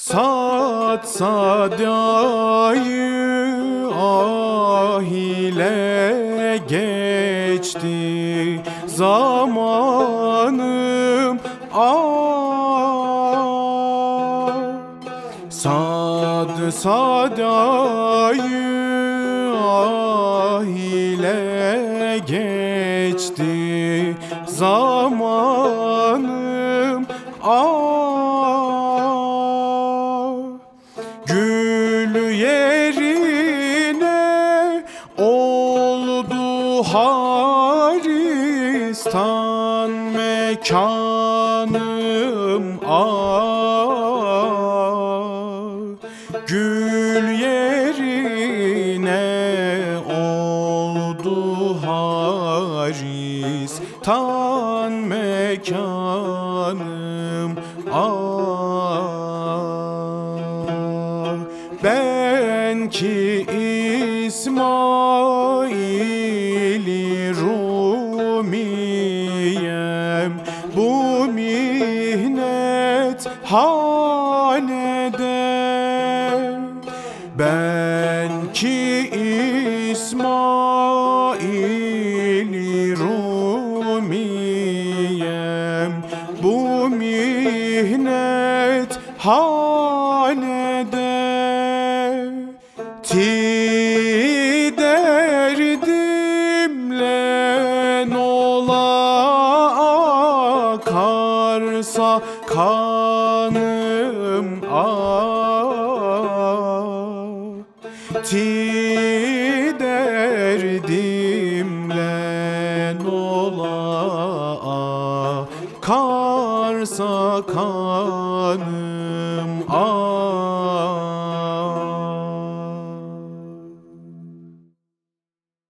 Satsa dayı ah ile geçti zamanım ah. Sadayı ah ile geçti zamanım ah. Gül yerine oldu haristan mekanım ah. Gül yerine oldu haristan mekanım ah. Ben ki İsmail-i Rumiyem, bu mihnet hanede. Ben ki İsmail-i Rumiyem, bu mihnet hanede. Ti derdimle nola akarsa kanım ah. Ti